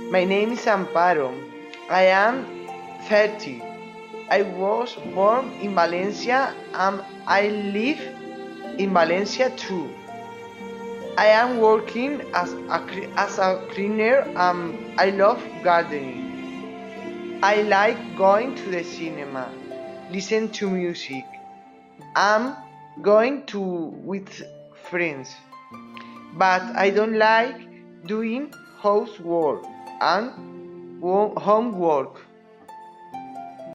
My name is Amparo. I am 30. I was born in Valencia and I live in Valencia too. I am working as a cleaner and I love gardening. I like going to the cinema, listen to music. I'm going to with friends, but I don't like doing housework and homework.